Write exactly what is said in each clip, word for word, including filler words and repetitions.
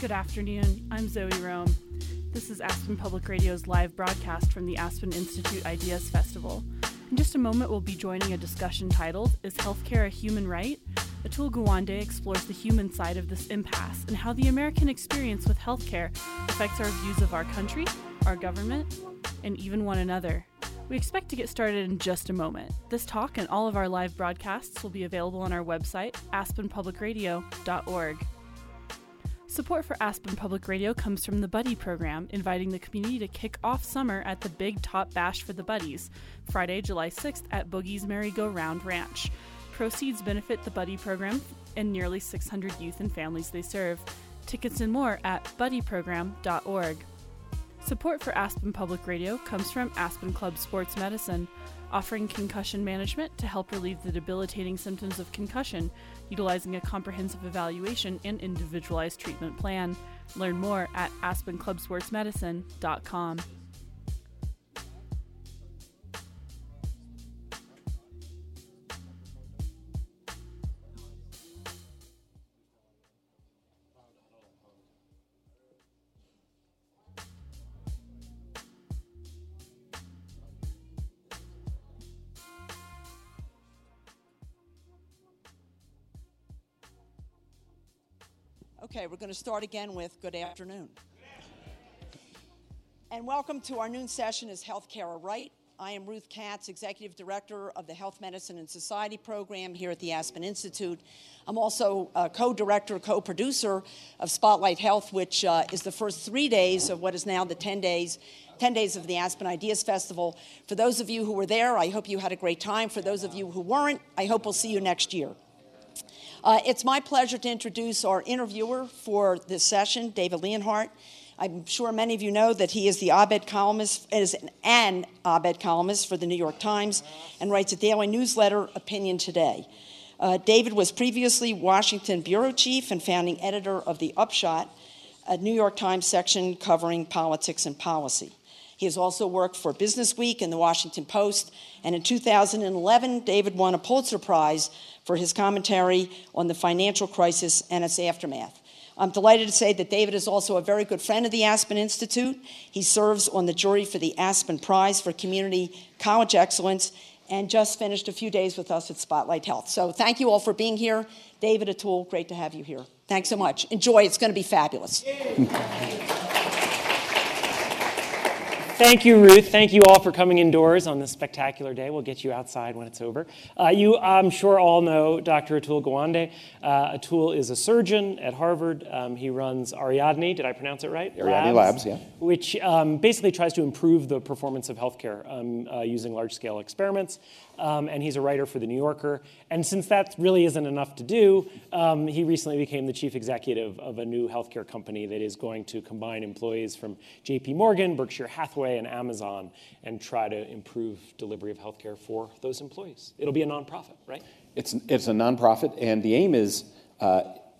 Good afternoon. I'm Zoe Rome. This is Aspen Public Radio's live broadcast from the Aspen Institute Ideas Festival. In just a moment, we'll be joining a discussion titled, Is Healthcare a Human Right? Atul Gawande explores the human side of this impasse and how the American experience with healthcare affects our views of our country, our government, and even one another. We expect to get started in just a moment. This talk and all of our live broadcasts will be available on our website, aspen public radio dot org. Support for Aspen Public Radio comes from the Buddy Program, inviting the community to kick off summer at the Big Top Bash for the Buddies, Friday, July sixth at Boogie's Merry-Go-Round Ranch. Proceeds benefit the Buddy Program and nearly six hundred youth and families they serve. Tickets and more at buddy program dot org. Support for Aspen Public Radio comes from Aspen Club Sports Medicine, offering concussion management to help relieve the debilitating symptoms of concussion, utilizing a comprehensive evaluation and individualized treatment plan. Learn more at aspen club sports medicine dot com. Okay, we're going to start again with good afternoon. And welcome to our noon session, Is Healthcare a Right? I am Ruth Katz, Executive Director of the Health Medicine and Society Program here at the Aspen Institute. I'm also a co-director, co-producer of Spotlight Health, which uh, is the first three days of what is now the ten days ten days of the Aspen Ideas Festival. For those of you who were there, I hope you had a great time. For those of you who weren't, I hope we'll see you next year. Uh, it's my pleasure to introduce our interviewer for this session, David Leonhardt. I'm sure many of you know that he is the op-ed columnist, is an op-ed columnist for the New York Times and writes a daily newsletter, Opinion Today. Uh, David was previously Washington bureau chief and founding editor of The Upshot, a New York Times section covering politics and policy. He has also worked for Business Week and the Washington Post, and in two thousand eleven, David won a Pulitzer Prize for his commentary on the financial crisis and its aftermath. I'm delighted to say that David is also a very good friend of the Aspen Institute. He serves on the jury for the Aspen Prize for Community College Excellence and just finished a few days with us at Spotlight Health. So thank you all for being here. David, Atul, great to have you here. Thanks so much. Enjoy. It's going to be fabulous. Thank you, Ruth. Thank you all for coming indoors on this spectacular day. We'll get you outside when it's over. Uh, you, I'm sure, all know Doctor Atul Gawande. Uh, Atul is a surgeon at Harvard. Um, he runs Ariadne, did I pronounce it right? Ariadne Labs, Labs yeah. Which um, basically tries to improve the performance of healthcare um, uh, using large-scale experiments. Um, and he's a writer for The New Yorker. And since that really isn't enough to do, um, he recently became the chief executive of a new healthcare company that is going to combine employees from J P Morgan, Berkshire Hathaway, and Amazon and try to improve delivery of healthcare for those employees. It'll be a nonprofit, right? It's, it's a nonprofit, and the aim is uh,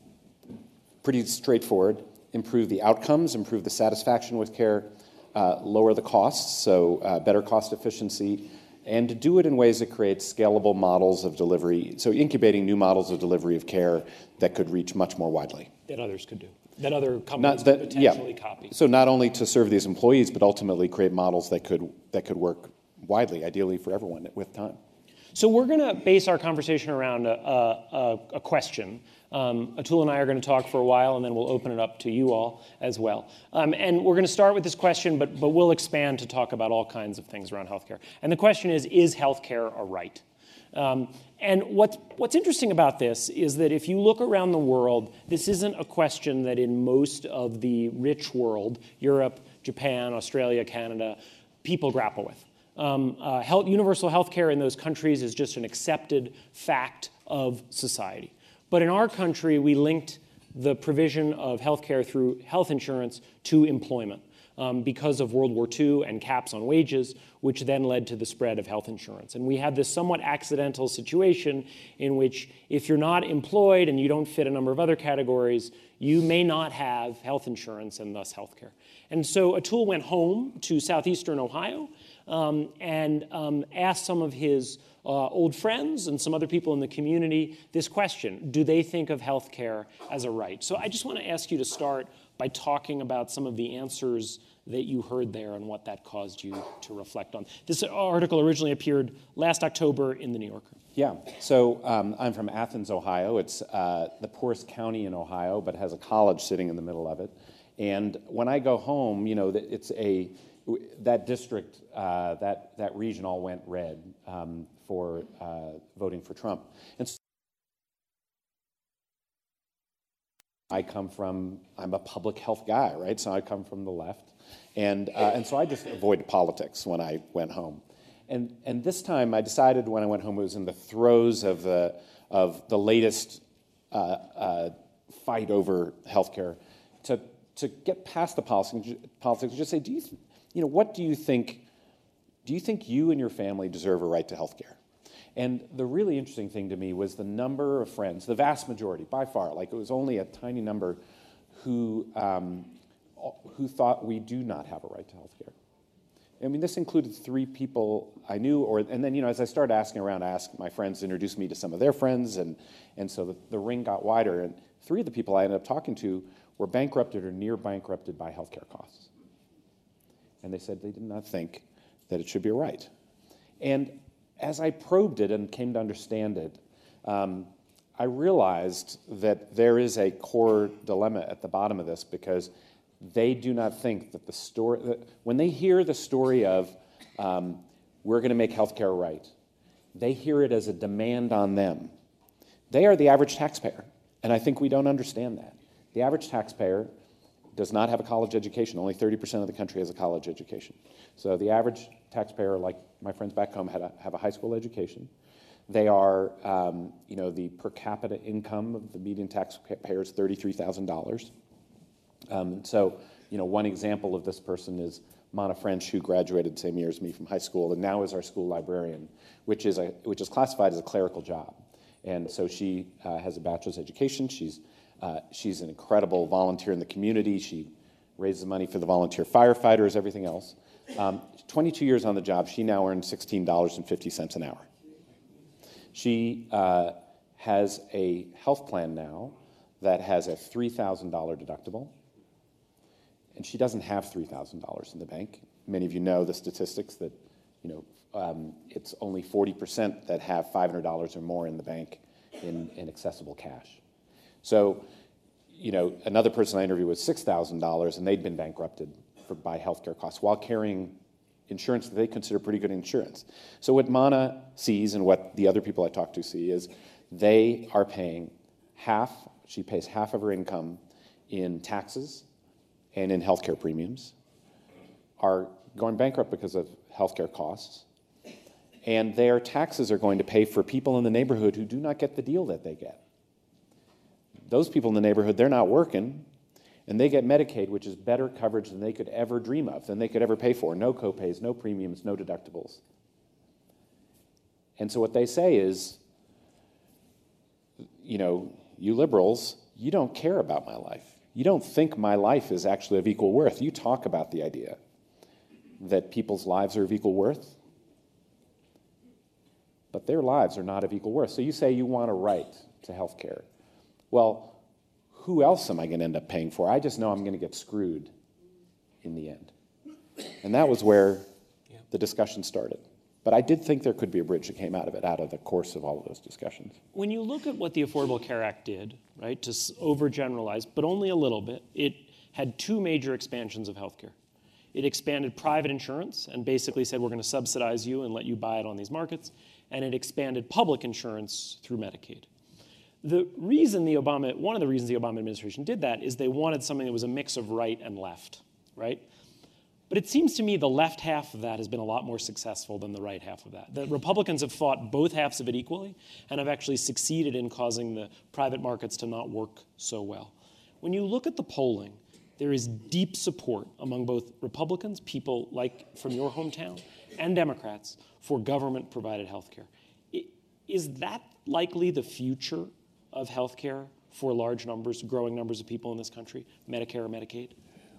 pretty straightforward. Improve the outcomes, improve the satisfaction with care, uh, lower the costs, so uh, better cost efficiency, and to do it in ways that create scalable models of delivery, so incubating new models of delivery of care that could reach much more widely. That others could do, that other companies that, could potentially yeah. copy. So not only to serve these employees, but ultimately create models that could that could work widely, ideally for everyone with time. So we're going to base our conversation around a, a, a question. Um, Atul and I are going to talk for a while, and then we'll open it up to you all as well. Um, and we're going to start with this question, but, but we'll expand to talk about all kinds of things around healthcare. And the question is, is healthcare a right? Um, and what's, what's interesting about this is that if you look around the world, this isn't a question that in most of the rich world, Europe, Japan, Australia, Canada, people grapple with. Um, uh, health, universal health care in those countries is just an accepted fact of society. But in our country, we linked the provision of health care through health insurance to employment um, because of World War Two and caps on wages, which then led to the spread of health insurance. And we had this somewhat accidental situation in which if you're not employed and you don't fit a number of other categories, you may not have health insurance and thus health care. And so Atul went home to southeastern Ohio um, and um, asked some of his uh, old friends and some other people in the community this question: do they think of health care as a right? So I just want to ask you to start by talking about some of the answers that you heard there and what that caused you to reflect on. This article originally appeared last October in The New Yorker. Yeah, so um, I'm from Athens, Ohio. It's uh, the poorest county in Ohio, but has a college sitting in the middle of it. And when I go home, you know, it's a that district, uh, that that region all went red um, for uh, voting for Trump. And so I come from, I'm a public health guy, right? So I come from the left. And uh, and so I just avoided politics when I went home. And and this time I decided when I went home, it was in the throes of the of the latest uh, uh, fight over healthcare, to to get past the policy, politics and just say, do you th- you know what do you think? Do you think you and your family deserve a right to healthcare? And the really interesting thing to me was the number of friends, the vast majority, by far, like it was only a tiny number, who um, who thought we do not have a right to health care. I mean, this included three people I knew, or and then, you know, as I started asking around, I asked my friends to introduce me to some of their friends, and, and so the, the ring got wider, and three of the people I ended up talking to were bankrupted or near bankrupted by healthcare costs. And they said they did not think that it should be a right. And as I probed it and came to understand it, um, I realized that there is a core dilemma at the bottom of this, because they do not think that the story, that when they hear the story of um, we're going to make healthcare right, they hear it as a demand on them. They are the average taxpayer, and I think we don't understand that. The average taxpayer does not have a college education. Only thirty percent of the country has a college education. So the average taxpayer, like my friends back home, had a, have a high school education. They are, um, you know, the per capita income of the median taxpayer is thirty-three thousand dollars. Um, so, you know, one example of this person is Mana French, who graduated the same year as me from high school, and now is our school librarian, which is a which is classified as a clerical job. And so she uh, has a bachelor's education. She's uh, she's an incredible volunteer in the community. She raises money for the volunteer firefighters, everything else. Um, twenty-two years on the job, she now earns sixteen dollars and fifty cents an hour. She uh, has a health plan now that has a three thousand dollars deductible. And she doesn't have three thousand dollars in the bank. Many of you know the statistics that, you know, um, it's only forty percent that have five hundred dollars or more in the bank in, in accessible cash. So, you know, another person I interviewed was six thousand dollars, and they'd been bankrupted for, by healthcare costs while carrying insurance that they consider pretty good insurance. So what Mana sees, and what the other people I talked to see, is they are paying half, she pays half of her income in taxes and in healthcare premiums, are going bankrupt because of healthcare costs, and their taxes are going to pay for people in the neighborhood who do not get the deal that they get. Those people in the neighborhood, they're not working, and they get Medicaid, which is better coverage than they could ever dream of, than they could ever pay for. No copays, no premiums, no deductibles. And so what they say is, you know, you liberals, you don't care about my life. You don't think my life is actually of equal worth. You talk about the idea that people's lives are of equal worth, but their lives are not of equal worth. So you say you want a right to health care. Well, who else am I going to end up paying for? I just know I'm going to get screwed in the end. And that was where yeah. the discussion started. But I did think there could be a bridge that came out of it, out of the course of all of those discussions. When you look at what the Affordable Care Act did, right, to overgeneralize, but only a little bit, it had two major expansions of healthcare. It expanded private insurance and basically said, we're going to subsidize you and let you buy it on these markets. And it expanded public insurance through Medicaid. The reason the Obama, one of the reasons the Obama administration did that is they wanted something that was a mix of right and left, right? But it seems to me the left half of that has been a lot more successful than the right half of that. The Republicans have fought both halves of it equally and have actually succeeded in causing the private markets to not work so well. When you look at the polling, there is deep support among both Republicans, people like from your hometown, and Democrats for government-provided health care. Is that likely the future of health care for large numbers, growing numbers of people in this country, Medicare or Medicaid?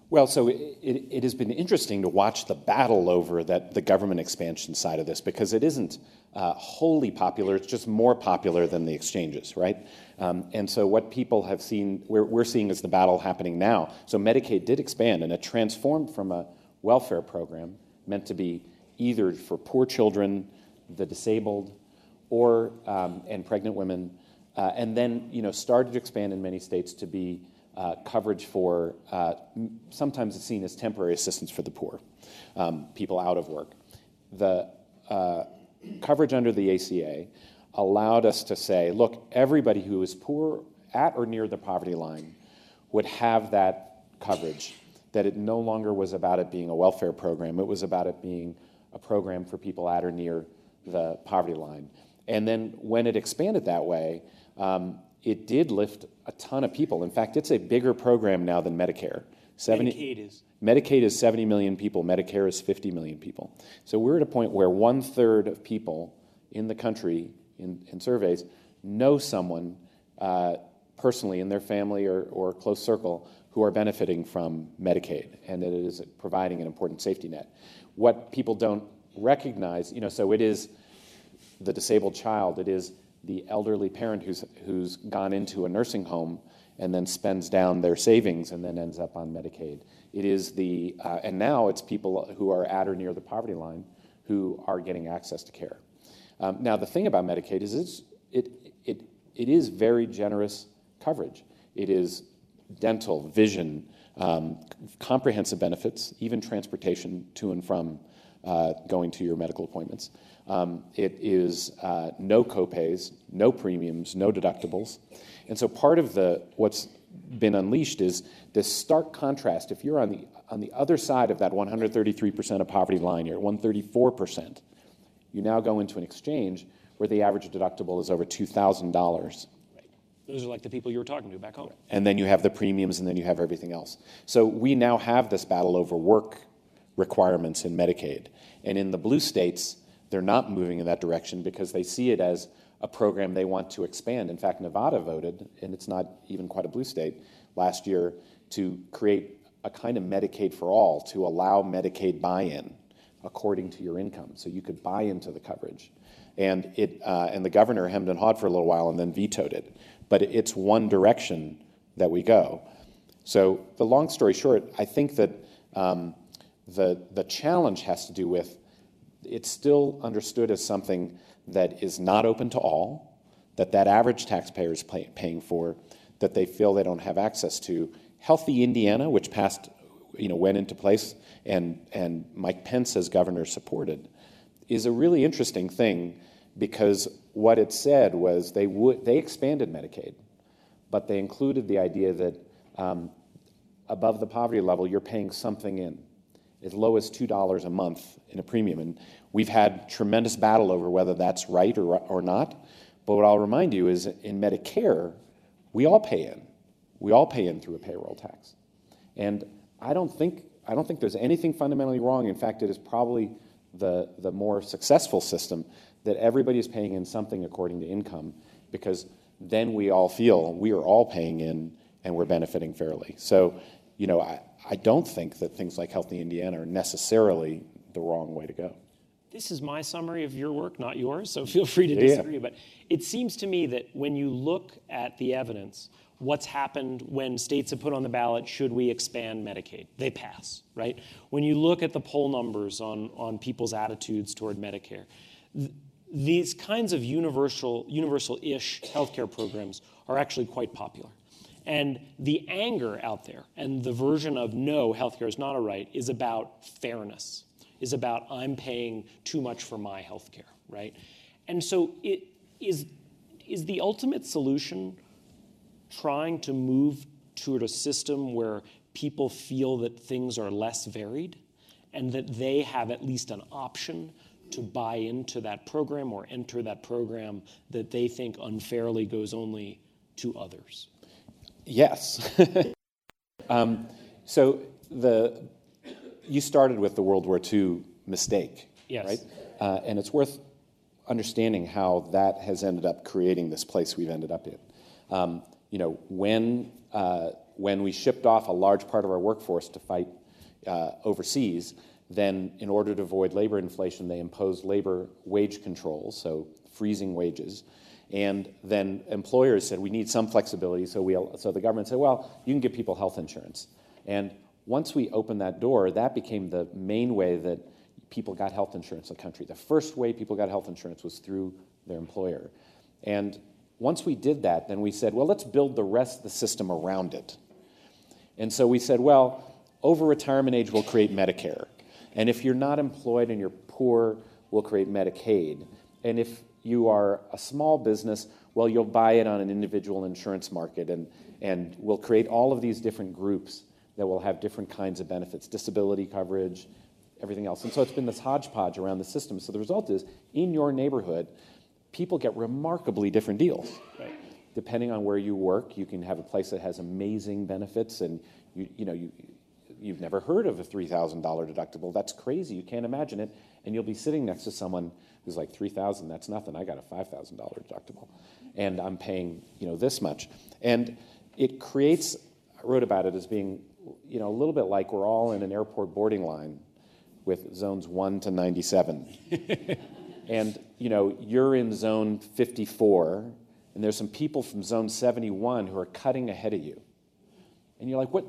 Well, so it, it, it has been interesting to watch the battle over that the government expansion side of this, because it isn't uh, wholly popular. It's just more popular than the exchanges, right? Um, and so what people have seen, we're, we're seeing is the battle happening now. So Medicaid did expand, and it transformed from a welfare program meant to be either for poor children, the disabled, or um, and pregnant women, uh, and then you know started to expand in many states to be uh, coverage for uh, sometimes it's seen as temporary assistance for the poor, um, people out of work. The uh, coverage under the A C A allowed us to say, look, everybody who is poor at or near the poverty line would have that coverage, that it no longer was about it being a welfare program. It was about it being a program for people at or near the poverty line. And then when it expanded that way, um, it did lift a ton of people. In fact, it's a bigger program now than Medicare. seventy, Medicaid is. Medicaid is seventy million people. Medicare is fifty million people. So we're at a point where one-third of people in the country, in, in surveys, know someone uh, personally in their family or, or close circle who are benefiting from Medicaid, and that it is providing an important safety net. What people don't recognize, you know, so it is the disabled child, it is the elderly parent who's who's gone into a nursing home and then spends down their savings and then ends up on Medicaid. It is the, uh, and now it's people who are at or near the poverty line who are getting access to care. Um, now, the thing about Medicaid is it's, it, it, it is very generous coverage. It is dental, vision, um, comprehensive benefits, even transportation to and from uh, going to your medical appointments. Um, it is uh, no copays, no premiums, no deductibles. And so part of the what's been unleashed is this stark contrast. If you're on the on the other side of that one hundred thirty-three percent of poverty line, you're at one hundred thirty-four percent. You now go into an exchange where the average deductible is over two thousand dollars. Those are like the people you were talking to back home. And then you have the premiums, and then you have everything else. So we now have this battle over work requirements in Medicaid. And in the blue states, they're not moving in that direction because they see it as a program they want to expand. In fact, Nevada voted, and it's not even quite a blue state, last year to create a kind of Medicaid for all, to allow Medicaid buy-in according to your income, so you could buy into the coverage. And it uh, and the governor hemmed and hawed for a little while and then vetoed it. But it's one direction that we go. So the long story short, I think that um, the the challenge has to do with it's still understood as something that is not open to all, that that average taxpayer is pay, paying for, that they feel they don't have access to. Healthy Indiana, which passed, you know, went into place, and and Mike Pence as governor supported, is a really interesting thing because what it said was they would they expanded Medicaid, but they included the idea that um, above the poverty level you're paying something in, as low as two dollars a month in a premium. And we've had tremendous battle over whether that's right or, or not. But what I'll remind you is in Medicare, we all pay in. We all pay in through a payroll tax. And I don't think I don't think there's anything fundamentally wrong. In fact, it is probably the, the more successful system that everybody is paying in something according to income, because then we all feel we are all paying in and we're benefiting fairly. So, you know, I, I don't think that things like Healthy Indiana are necessarily the wrong way to go. This is my summary of your work, not yours, so feel free to Yeah. disagree. But it seems to me that when you look at the evidence, what's happened when states have put on the ballot, should we expand Medicaid? They pass, right? When you look at the poll numbers on, on people's attitudes toward Medicare, th- these kinds of universal, universal-ish healthcare programs are actually quite popular. And the anger out there and the version of no, healthcare is not a right is about fairness, is about I'm paying too much for my healthcare, right? And so it is, is the ultimate solution trying to move toward a system where people feel that things are less varied and that they have at least an option to buy into that program or enter that program that they think unfairly goes only to others? Yes. um, so the you started with the World War Two mistake, Yes. right? Uh, and it's worth understanding how that has ended up creating this place we've ended up in. Um, you know, when uh, when we shipped off a large part of our workforce to fight uh, overseas, then in order to avoid labor inflation, they imposed labor wage controls, so freezing wages. And then employers said, we need some flexibility, so, we, so the government said, well, you can give people health insurance. And once we opened that door, that became the main way that people got health insurance in the country. The first way people got health insurance was through their employer. And once we did that, then we said, well, let's build the rest of the system around it. And so we said, well, over retirement age, we'll create Medicare. And if you're not employed and you're poor, we'll create Medicaid. And if you are a small business, well, you'll buy it on an individual insurance market, and, and we'll create all of these different groups that will have different kinds of benefits, disability coverage, everything else. And so it's been this hodgepodge around the system. So the result is, in your neighborhood, people get remarkably different deals. Right. Depending on where you work, you can have a place that has amazing benefits, and you, you know, you, you've never heard of a three thousand dollars deductible. That's crazy. You can't imagine it. And you'll be sitting next to someone who's like, three thousand dollars, that's nothing. I got a five thousand dollars deductible, and I'm paying, you know, this much. And it creates, I wrote about it as being, you know, a little bit like we're all in an airport boarding line with zones one to ninety-seven. And, you know, you're in zone fifty-four, and there's some people from zone seventy-one who are cutting ahead of you. And you're like, what?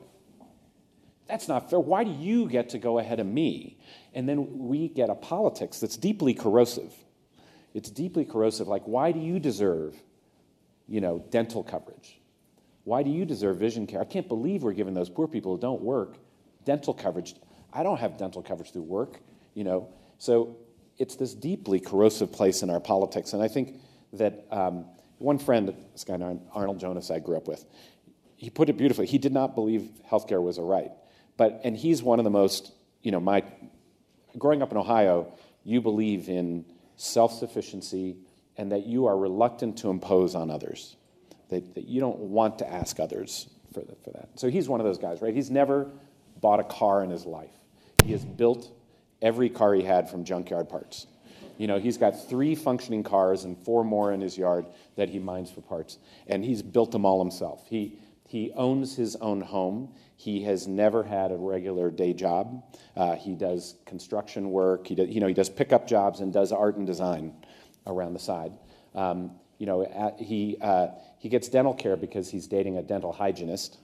That's not fair. Why do you get to go ahead of me? And then we get a politics that's deeply corrosive. It's deeply corrosive. Like, why do you deserve, you know, dental coverage? Why do you deserve vision care? I can't believe we're giving those poor people who don't work dental coverage. I don't have dental coverage through work, you know. So it's this deeply corrosive place in our politics. And I think that um, one friend, this guy Arnold Jonas I grew up with, he put it beautifully. He did not believe healthcare was a right. But, and he's one of the most, you know, my, growing up in Ohio, you believe in self-sufficiency and that you are reluctant to impose on others, that, that you don't want to ask others for, the, for that. So he's one of those guys, right? He's never bought a car in his life. He has built every car he had from junkyard parts. You know, he's got three functioning cars and four more in his yard that he mines for parts, and he's built them all himself. He, he owns his own home. He has never had a regular day job. Uh, he does construction work. He does, you know, he does pickup jobs and does art and design around the side. Um, you know, at, he uh, he gets dental care because he's dating a dental hygienist.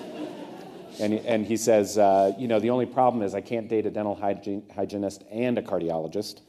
and he, and he says, uh, you know, the only problem is I can't date a dental hygiene, hygienist and a cardiologist.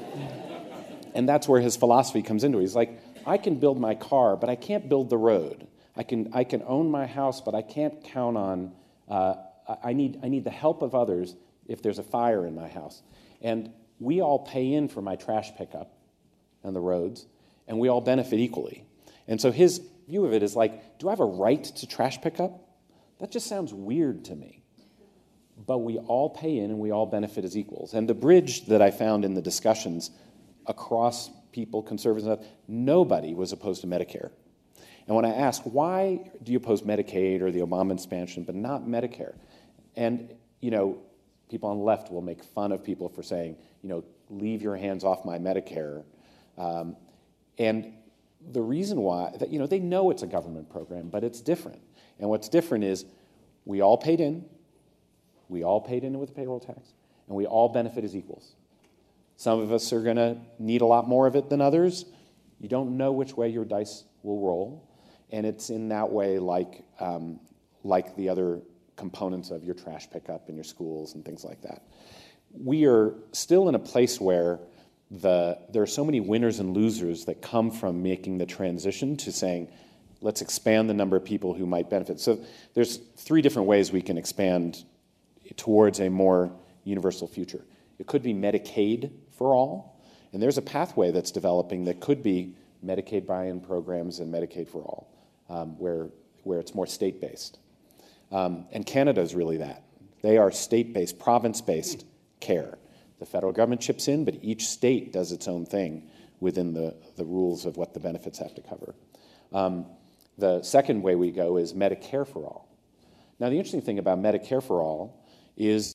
And that's where his philosophy comes into it. He's like, I can build my car, but I can't build the road. I can I can own my house, but I can't count on. Uh, I need I need the help of others if there's a fire in my house. And we all pay in for my trash pickup on the roads, and we all benefit equally. And so his view of it is like, do I have a right to trash pickup? That just sounds weird to me. But we all pay in and we all benefit as equals. And the bridge that I found in the discussions across people, conservatives, nobody was opposed to Medicare. And when I asked, why do you oppose Medicaid or the Obama expansion, but not Medicare? And, you know, people on the left will make fun of people for saying, you know, leave your hands off my Medicare. Um, and the reason why, that, you know, they know it's a government program, but it's different. And what's different is we all paid in, we all paid in with the payroll tax, and we all benefit as equals. Some of us are going to need a lot more of it than others. You don't know which way your dice will roll. And it's in that way like, um, like the other components of your trash pickup in your schools and things like that. We are still in a place where the, there are so many winners and losers that come from making the transition to saying, let's expand the number of people who might benefit. So there's three different ways we can expand towards a more universal future. It could be Medicaid for all, and there's a pathway that's developing that could be Medicaid buy-in programs and Medicaid for all. Um, where, where it's more state-based. Um, and Canada is really that. They are state-based, province-based care. The federal government chips in, but each state does its own thing within the, the rules of what the benefits have to cover. Um, the second way we go is Medicare for all. Now, the interesting thing about Medicare for all is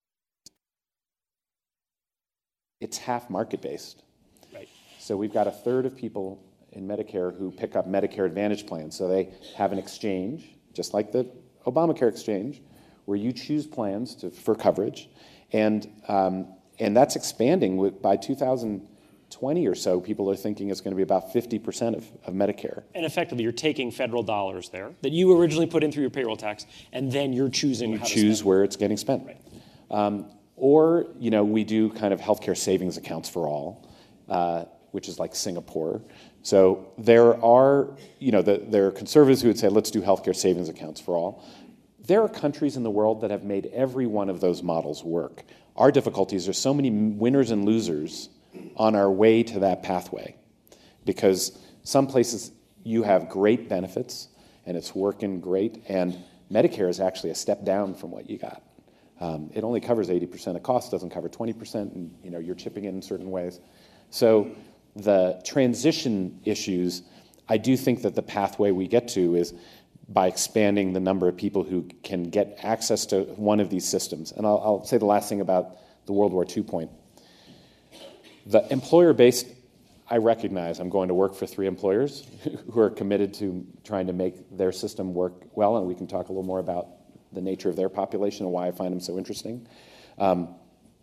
it's half market-based. Right. So we've got a third of people in Medicare who pick up Medicare Advantage plans. So they have an exchange, just like the Obamacare Exchange, where you choose plans to, for coverage, and um, and that's expanding. With, by two thousand twenty or so, people are thinking it's going to be about fifty percent of, of Medicare. And effectively, you're taking federal dollars there that you originally put in through your payroll tax, and then you're choosing you how to choose spend. where it's getting spent. Right. Um, or, you know, we do kind of healthcare savings accounts for all, uh, which is like Singapore. So there are, you know, the, there are conservatives who would say, let's do healthcare savings accounts for all. There are countries in the world that have made every one of those models work. Our difficulties are so many winners and losers on our way to that pathway, because some places you have great benefits and it's working great, and Medicare is actually a step down from what you got. Um, it only covers eighty percent of costs, doesn't cover twenty percent, and you know, you're chipping in in certain ways. So the transition issues, I do think that the pathway we get to is by expanding the number of people who can get access to one of these systems. And I'll, I'll say the last thing about the World War Two point. The employer-based, I recognize I'm going to work for three employers who are committed to trying to make their system work well, and we can talk a little more about the nature of their population and why I find them so interesting. Um,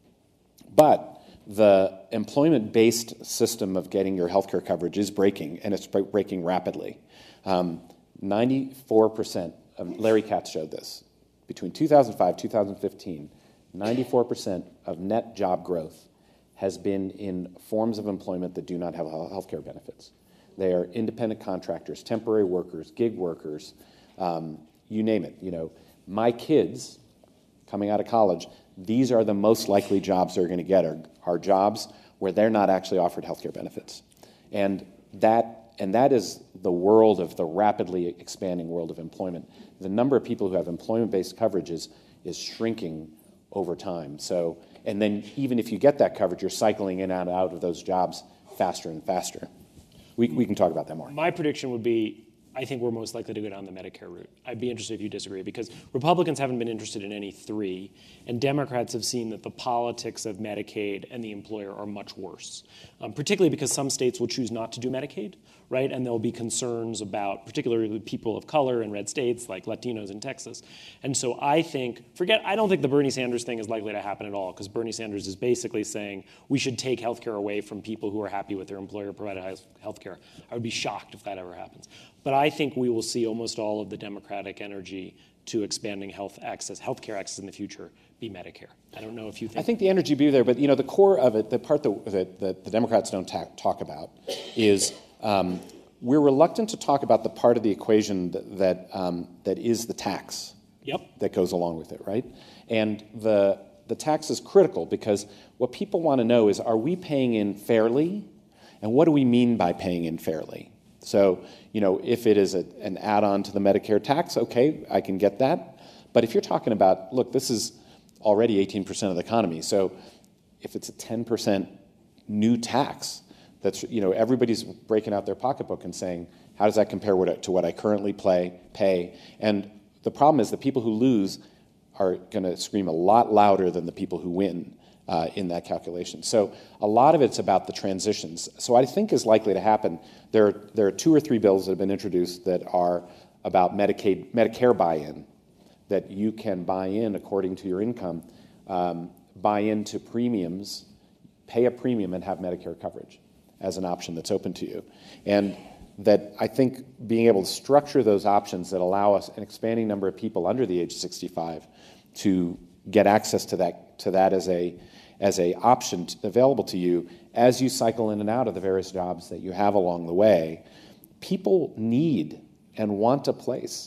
but the employment-based system of getting your healthcare coverage is breaking, and it's breaking rapidly. Um, ninety-four percent, of, Larry Katz showed this, between two thousand five and two thousand fifteen, ninety-four percent of net job growth has been in forms of employment that do not have health care benefits. They are independent contractors, temporary workers, gig workers, um, you name it. You know, my kids coming out of college, these are the most likely jobs they're going to get are, are jobs where they're not actually offered health care benefits. And that, and that is the world of the rapidly expanding world of employment. The number of people who have employment-based coverage is, is shrinking over time. So, and then even if you get that coverage, you're cycling in and out of those jobs faster and faster. We, we can talk about that more. My prediction would be, I think we're most likely to go down the Medicare route. I'd be interested if you disagree, because Republicans haven't been interested in any three, and Democrats have seen that the politics of Medicaid and the employer are much worse, um, particularly because some states will choose not to do Medicaid, right? And there'll be concerns about particularly people of color in red states like Latinos in Texas. And so I think, forget, I don't think the Bernie Sanders thing is likely to happen at all, because Bernie Sanders is basically saying we should take health care away from people who are happy with their employer-provided health care. I would be shocked if that ever happens. But I think we will see almost all of the Democratic energy to expanding health access, healthcare access in the future be Medicare. I don't know if you think. I think the energy be there, but you know, the core of it, the part that, that, that the Democrats don't ta- talk about is um, we're reluctant to talk about the part of the equation that that, um, that is the tax. Yep. That goes along with it, right? And the the tax is critical because what people want to know is, are we paying in fairly? And what do we mean by paying in fairly? So, you know, if it is a, an add-on to the Medicare tax, okay, I can get that. But if you're talking about, look, this is already eighteen percent of the economy, so if it's a ten percent new tax, that's, you know, everybody's breaking out their pocketbook and saying, how does that compare to what I currently play, pay? And the problem is the people who lose are going to scream a lot louder than the people who win uh, in that calculation. So a lot of it's about the transitions. So I think is likely to happen. There are, there are two or three bills that have been introduced that are about Medicaid, Medicare buy-in, that you can buy in according to your income, um, buy into premiums, pay a premium and have Medicare coverage as an option that's open to you. And that I think being able to structure those options that allow us an expanding number of people under the age of sixty-five to get access to that to that as a as a option to, available to you as you cycle in and out of the various jobs that you have along the way. People need and want a place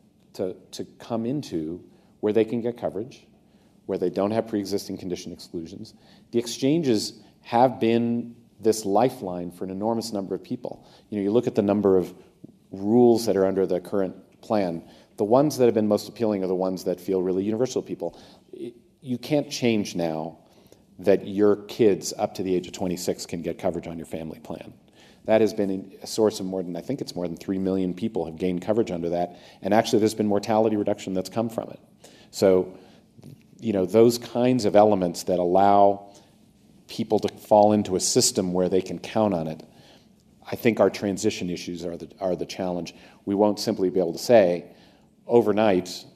to to come into where they can get coverage, where they don't have pre-existing condition exclusions. The exchanges have been this lifeline for an enormous number of people. You know, you look at the number of rules that are under the current plan. The ones that have been most appealing are the ones that feel really universal to people. You can't change now that your kids up to the age of twenty-six can get coverage on your family plan. That has been a source of more than, I think it's more than three million people have gained coverage under that. And actually there's been mortality reduction that's come from it. So, you know, those kinds of elements that allow people to fall into a system where they can count on it, I think our transition issues are the, are the challenge. We won't simply be able to say, overnight,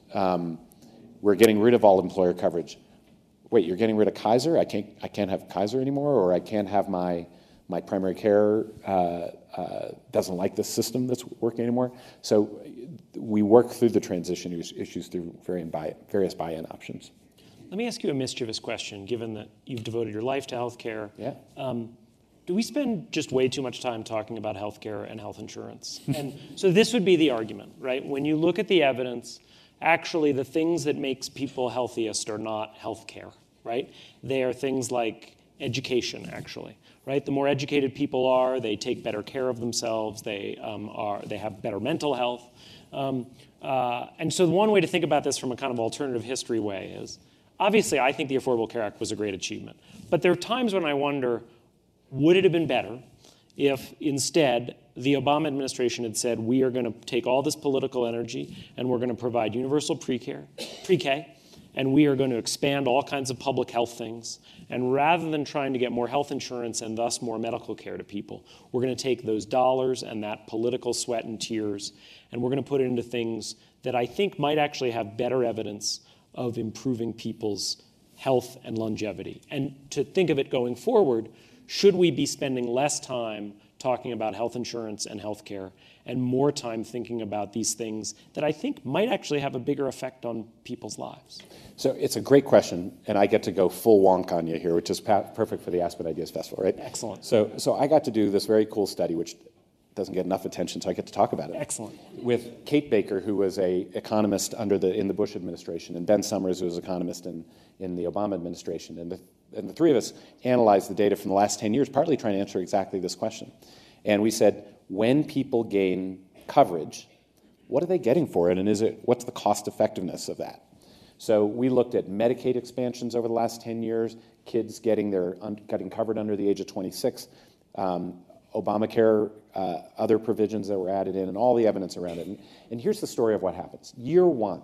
um, we're getting rid of all employer coverage. Wait, you're getting rid of Kaiser? I can't, I can't have Kaiser anymore, or I can't have my, my primary care uh, uh, doesn't like the system that's working anymore. So we work through the transition issues through various buy-in options. Let me ask you a mischievous question, given that you've devoted your life to healthcare. Yeah. Um, do we spend just way too much time talking about healthcare and health insurance? And so this would be the argument, right? When you look at the evidence, actually the things that makes people healthiest are not healthcare, right? They are things like education, actually, right? The more educated people are, they take better care of themselves, they um, are they have better mental health. Um, uh, and so one way to think about this from a kind of alternative history way is, obviously, I think the Affordable Care Act was a great achievement. But there are times when I wonder, would it have been better if instead the Obama administration had said, we are going to take all this political energy and we're going to provide universal pre-care, pre-K, and we are going to expand all kinds of public health things. And rather than trying to get more health insurance and thus more medical care to people, we're going to take those dollars and that political sweat and tears, and we're going to put it into things that I think might actually have better evidence of improving people's health and longevity. And to think of it going forward, should we be spending less time talking about health insurance and health care and more time thinking about these things that I think might actually have a bigger effect on people's lives? So it's a great question, and I get to go full wonk on you here, which is pa- perfect for the Aspen Ideas Festival, right? Excellent. So, so I got to do this very cool study, which doesn't get enough attention, so I get to talk about it. Excellent. With Kate Baker, who was a economist under the in the Bush administration, and Ben Summers, who was an economist in, in the Obama administration. And the, and the three of us analyzed the data from the last ten years, partly trying to answer exactly this question. And we said, when people gain coverage, what are they getting for it, and is it what's the cost effectiveness of that? So we looked at Medicaid expansions over the last ten years, kids getting their un, getting covered under the age of twenty-six, um, Obamacare, uh, other provisions that were added in, and all the evidence around it. And, and here's the story of what happens. Year one,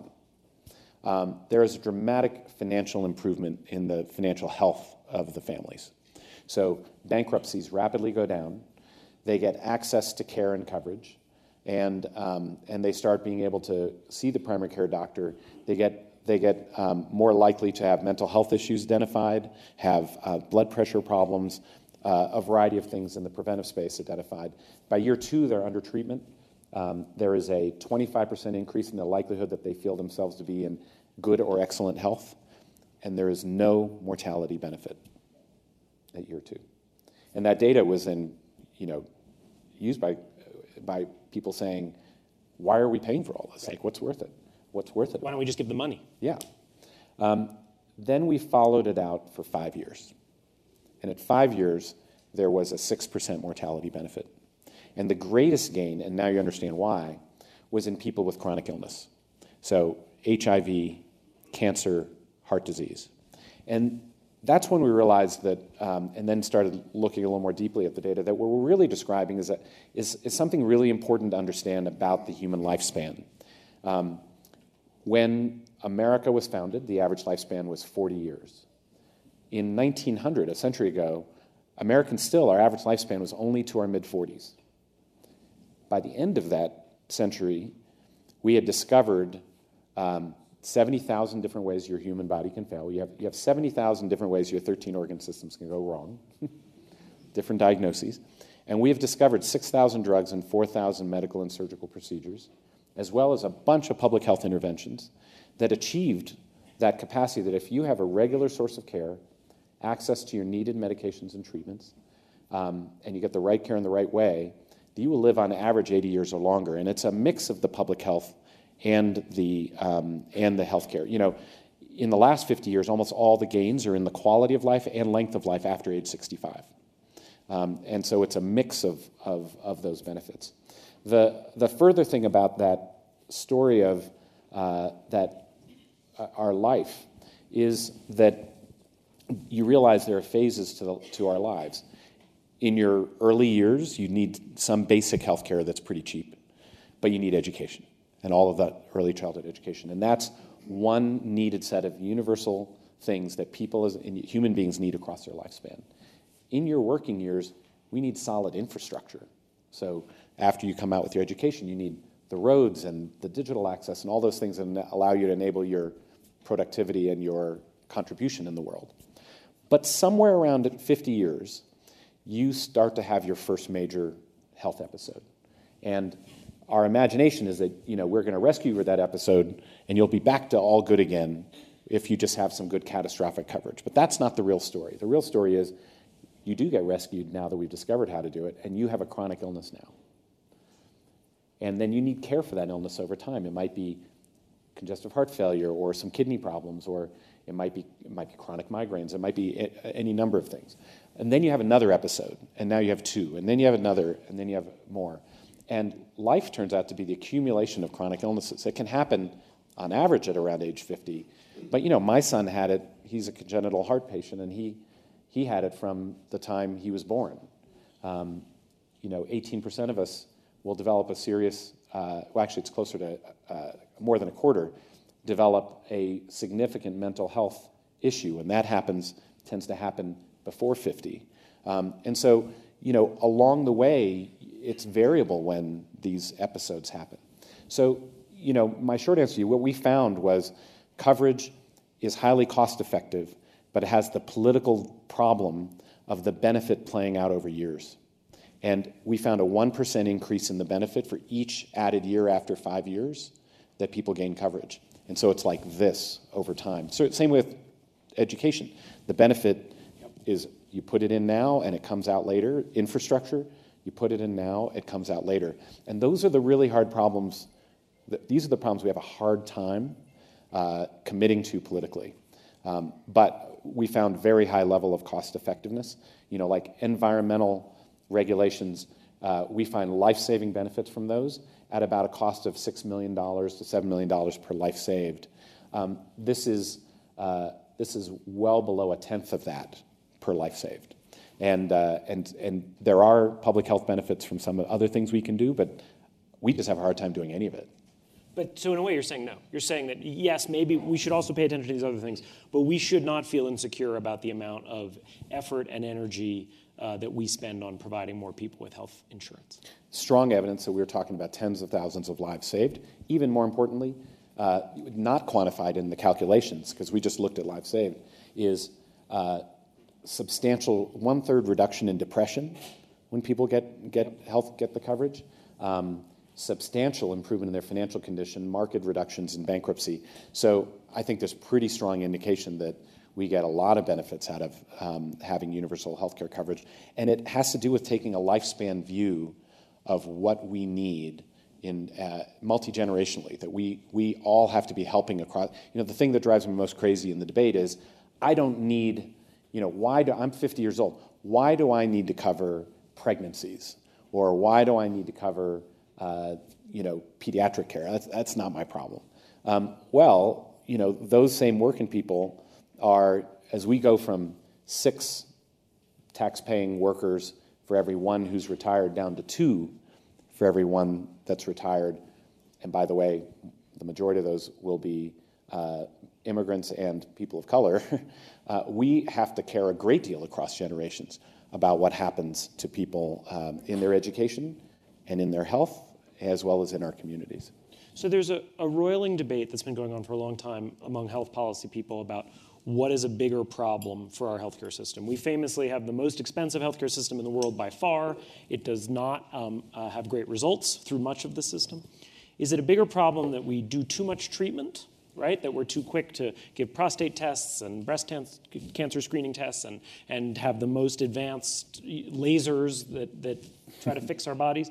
um, there is a dramatic financial improvement in the financial health of the families. So bankruptcies rapidly go down. They get access to care and coverage, and um, and they start being able to see the primary care doctor. They get they get um, more likely to have mental health issues identified, have uh, blood pressure problems, uh, a variety of things in the preventive space identified. By year two, they're under treatment. Um, there is a twenty-five percent increase in the likelihood that they feel themselves to be in good or excellent health, and there is no mortality benefit at year two. And that data was in, you know, used by by people saying, why are we paying for all this? Like, what's worth it? What's worth it? Why don't we just give the money? Yeah. Um, then we followed it out for five years. And at five years, there was a six percent mortality benefit. And the greatest gain, and now you understand why, was in people with chronic illness. So H I V, cancer, heart disease. And that's when we realized that, um, and then started looking a little more deeply at the data, that what we're really describing is, that, is, is something really important to understand about the human lifespan. Um, when America was founded, the average lifespan was forty years. In nineteen hundred, a century ago, Americans still, our average lifespan was only to our mid-forties. By the end of that century, we had discovered um, seventy thousand different ways your human body can fail. You have, you have seventy thousand different ways your thirteen organ systems can go wrong, different diagnoses. And we have discovered six thousand drugs and four thousand medical and surgical procedures, as well as a bunch of public health interventions that achieved that capacity that if you have a regular source of care, access to your needed medications and treatments, um, and you get the right care in the right way, you will live on average eighty years or longer. And it's a mix of the public health and the um, and the healthcare. You know, in the last fifty years, almost all the gains are in the quality of life and length of life after age sixty-five. Um, and so it's a mix of, of, of those benefits. The, the further thing about that story of uh, that uh, our life is that you realize there are phases to, the, to our lives. In your early years, you need some basic health care that's pretty cheap, but you need education and all of that early childhood education. And that's one needed set of universal things that people as human beings need across their lifespan. In your working years, we need solid infrastructure. So after you come out with your education, you need the roads and the digital access and all those things that allow you to enable your productivity and your contribution in the world. But somewhere around at fifty years, you start to have your first major health episode. And our imagination is that, you know, we're going to rescue you with that episode and you'll be back to all good again if you just have some good catastrophic coverage. But that's not the real story. The real story is you do get rescued now that we've discovered how to do it, and you have a chronic illness now. And then you need care for that illness over time. It might be congestive heart failure or some kidney problems, or it might be it might be chronic migraines. It might be a, any number of things. And then you have another episode, and now you have two, and then you have another, and then you have more. And life turns out to be the accumulation of chronic illnesses. It can happen on average at around age fifty. But, you know, my son had it. He's a congenital heart patient, and he he had it from the time he was born. Um, you know, eighteen percent of us will develop a serious, uh, well, actually it's closer to uh, more than a quarter, develop a significant mental health issue, and that happens, tends to happen before fifty. Um, and so, you know, along the way, it's variable when these episodes happen. So, you know, my short answer to you, what we found was coverage is highly cost effective, but it has the political problem of the benefit playing out over years. And we found a one percent increase in the benefit for each added year after five years that people gain coverage. And so it's like this over time. So same with education. The benefit is you put it in now and it comes out later. Infrastructure, you put it in now, it comes out later. And those are the really hard problems. These are the problems we have a hard time uh, committing to politically. Um, but we found very high level of cost effectiveness. You know, like environmental regulations, uh, we find life-saving benefits from those at about a cost of six million dollars to seven million dollars per life saved. Um, this is uh, this is well below a tenth of that per life saved. And, uh, and, and there are public health benefits from some other things we can do, but we just have a hard time doing any of it. But so in a way, you're saying no. You're saying that, yes, maybe we should also pay attention to these other things, but we should not feel insecure about the amount of effort and energy uh, that we spend on providing more people with health insurance. Strong evidence that we're talking about tens of thousands of lives saved. Even more importantly, uh, not quantified in the calculations, because we just looked at lives saved, is uh, substantial one-third reduction in depression when people get, get health, get the coverage. Um, substantial improvement in their financial condition, marked reductions in bankruptcy. So I think there's pretty strong indication that we get a lot of benefits out of um, having universal health care coverage. And it has to do with taking a lifespan view of what we need in uh, multi-generationally, that we, we all have to be helping across. You know, the thing that drives me most crazy in the debate is I don't need, you know, why do, I'm fifty years old. Why do I need to cover pregnancies? Or why do I need to cover Uh, you know, pediatric care? That's, that's not my problem. Um, well, you know, those same working people are, as we go from six tax-paying workers for every one who's retired down to two for every one that's retired, and by the way, the majority of those will be uh, immigrants and people of color, uh, we have to care a great deal across generations about what happens to people um, in their education and in their health, as well as in our communities. So there's a, a roiling debate that's been going on for a long time among health policy people about what is a bigger problem for our healthcare system. We famously have the most expensive healthcare system in the world by far. It does not um, uh, have great results through much of the system. Is it a bigger problem that we do too much treatment, right? That we're too quick to give prostate tests and breast cancer screening tests and, and have the most advanced lasers that, that try to fix our bodies?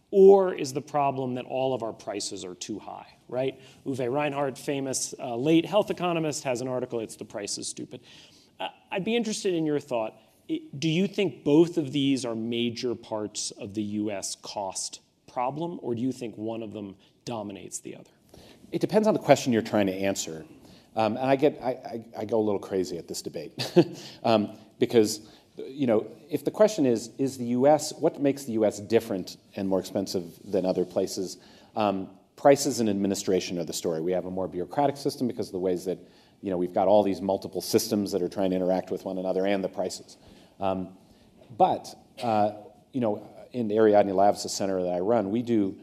Or is the problem that all of our prices are too high, right? Uwe Reinhardt, famous uh, late health economist, has an article, It's the Price is Stupid. Uh, I'd be interested in your thought. Do you think both of these are major parts of the U S cost problem, or do you think one of them dominates the other? It depends on the question you're trying to answer. Um, and I get, I, I, I go a little crazy at this debate um, because, you know, if the question is, is the U S, what makes the U S different and more expensive than other places? Um, prices and administration are the story. We have a more bureaucratic system because of the ways that, you know, we've got all these multiple systems that are trying to interact with one another and the prices. Um, but, uh, you know, in Ariadne Labs, the center that I run, we do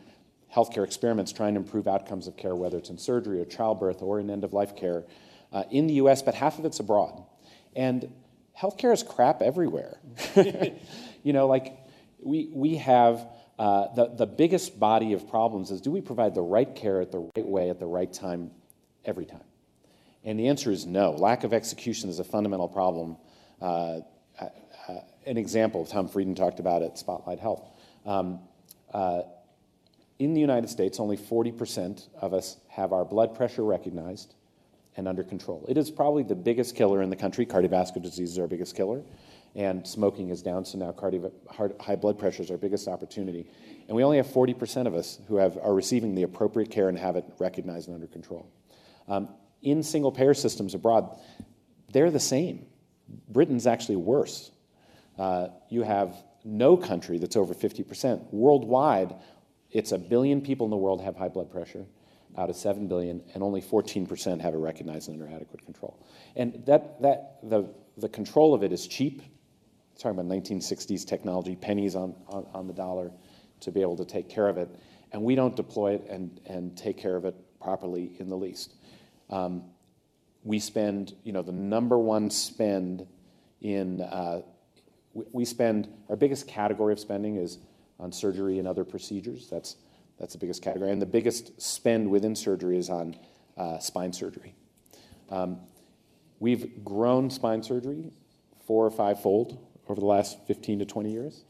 healthcare experiments trying to improve outcomes of care, whether it's in surgery or childbirth or in end-of-life care uh, in the U S, but half of it's abroad. And healthcare is crap everywhere. You know, like we, we have uh, the, the biggest body of problems is, do we provide the right care at the right way at the right time every time? And the answer is no. Lack of execution is a fundamental problem. Uh, uh, an example, Tom Frieden talked about at Spotlight Health. Um, uh, in the United States, only forty percent of us have our blood pressure recognized and under control. It is probably the biggest killer in the country. Cardiovascular disease is our biggest killer, and smoking is down, so now cardio- heart, high blood pressure is our biggest opportunity. And we only have forty percent of us who have, are receiving the appropriate care and have it recognized and under control. Um, in single-payer systems abroad, they're the same. Britain's actually worse. Uh, you have no country that's over fifty percent. Worldwide, it's a billion people in the world have high blood pressure out of seven billion, and only fourteen percent have it recognized and under adequate control. And that, that the, the control of it is cheap. It's talking about nineteen sixties technology, pennies on, on, on the dollar to be able to take care of it. And we don't deploy it and, and take care of it properly in the least. Um, we spend, you know, the number one spend in, uh, we, we spend, our biggest category of spending is on surgery and other procedures. That's that's the biggest category. And the biggest spend within surgery is on uh, spine surgery. Um, we've grown spine surgery four or five-fold over the last fifteen to twenty years.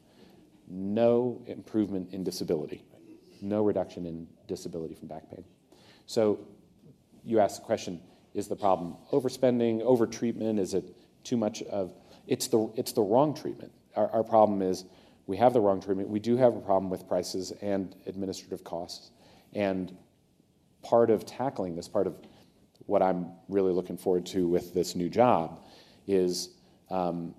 No improvement in disability. No reduction in disability from back pain. So you asked the question, is the problem overspending, overtreatment? Is it too much of, it's the, it's the wrong treatment. Our, our problem is we have the wrong treatment. We do have a problem with prices and administrative costs. And part of tackling this, part of what I'm really looking forward to with this new job is um,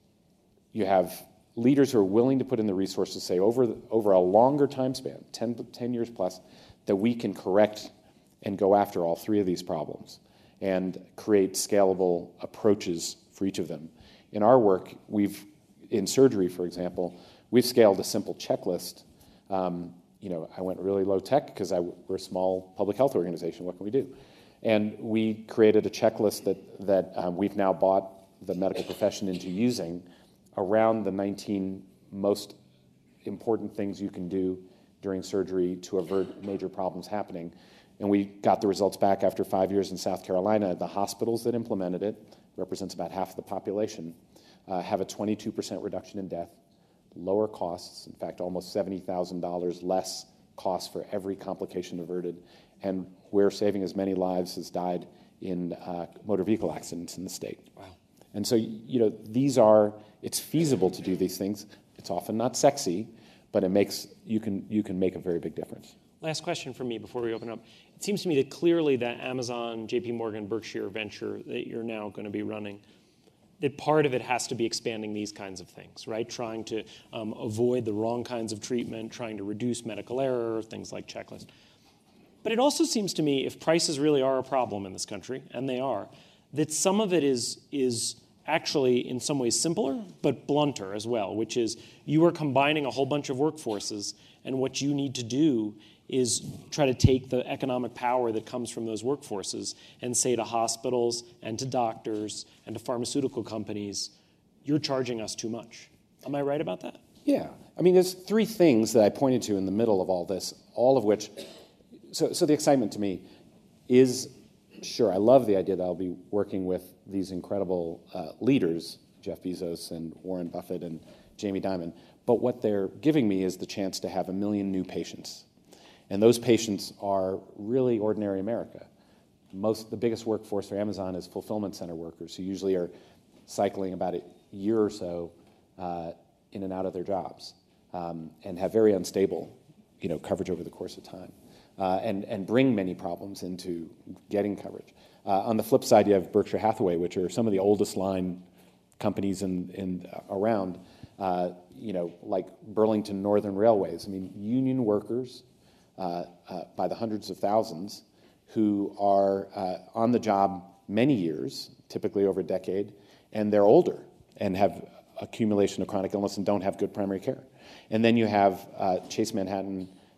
you have leaders who are willing to put in the resources, say, over, over a longer time span, ten, ten years plus, that we can correct and go after all three of these problems and create scalable approaches for each of them. In our work, we've, in surgery, for example, we've scaled a simple checklist. Um, you know, I went really low tech because we're a small public health organization. What can we do? And we created a checklist that, that um, we've now bought the medical profession into using around the nineteen most important things you can do during surgery to avert major problems happening. And we got the results back after five years in South Carolina. The hospitals that implemented it, represents about half of the population, uh, have a twenty-two percent reduction in death, lower costs, in fact, almost seventy thousand dollars less costs for every complication averted, and we're saving as many lives as died in uh, motor vehicle accidents in the state. Wow. And so, you know, these are, it's feasible to do these things. It's often not sexy, but it makes, you can, you can make a very big difference. Last question for me before we open up. It seems to me that clearly that Amazon, J P Morgan, Berkshire venture that you're now going to be running, that part of it has to be expanding these kinds of things, right? Trying to um, avoid the wrong kinds of treatment, trying to reduce medical error, things like checklists. But it also seems to me, if prices really are a problem in this country, and they are, that some of it is is actually in some ways simpler, but blunter as well, which is you are combining a whole bunch of workforces, and what you need to do is try to take the economic power that comes from those workforces and say to hospitals and to doctors and to pharmaceutical companies, you're charging us too much. Am I right about that? Yeah. I mean, there's three things that I pointed to in the middle of all this, all of which, so, so the excitement to me is, sure, I love the idea that I'll be working with these incredible uh, leaders, Jeff Bezos and Warren Buffett and Jamie Dimon, but what they're giving me is the chance to have a million new patients. And those patients are really ordinary America. Most, the biggest workforce for Amazon is fulfillment center workers who usually are cycling about a year or so uh, in and out of their jobs um, and have very unstable, you know, coverage over the course of time uh, and, and bring many problems into getting coverage. Uh, on the flip side, you have Berkshire Hathaway, which are some of the oldest line companies in, in uh, around, uh, you know, like Burlington Northern Railways. I mean, union workers Uh, uh, by the hundreds of thousands who are uh, on the job many years, typically over a decade, and they're older and have accumulation of chronic illness and don't have good primary care. And then you have uh, Chase Manhattan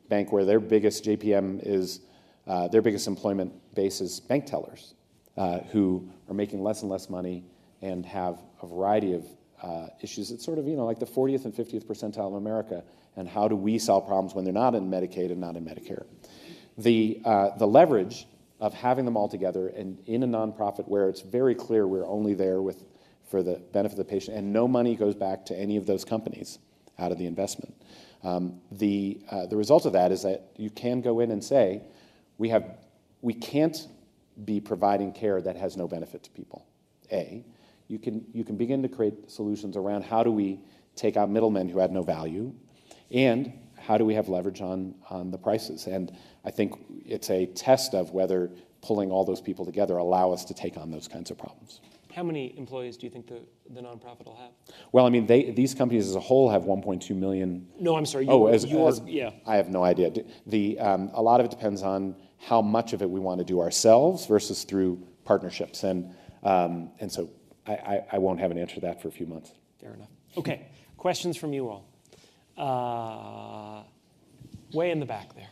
bank where their biggest J P M is, uh, their biggest employment base is bank tellers uh, who are making less and less money and have a variety of uh, issues. It's sort of, you know, like the fortieth and fiftieth percentile of America, and how do we solve problems when they're not in Medicaid and not in Medicare? The, uh, the leverage of having them all together and in a nonprofit where it's very clear we're only there with for the benefit of the patient, and no money goes back to any of those companies out of the investment. Um, the, uh, the result of that is that you can go in and say, we, have, we can't be providing care that has no benefit to people, A. You can, you can begin to create solutions around how do we take out middlemen who had no value, and how do we have leverage on, on the prices. And I think it's a test of whether pulling all those people together allow us to take on those kinds of problems. How many employees do you think the, the nonprofit will have? Well, I mean, they, these companies as a whole have one point two million. No, I'm sorry. You, oh, as, your, as, yeah. I have no idea. The, um, a lot of it depends on how much of it we want to do ourselves versus through partnerships. And, um, and so I, I, I won't have an answer to that for a few months. Fair enough. Okay, questions from you all. Uh, way in the back there.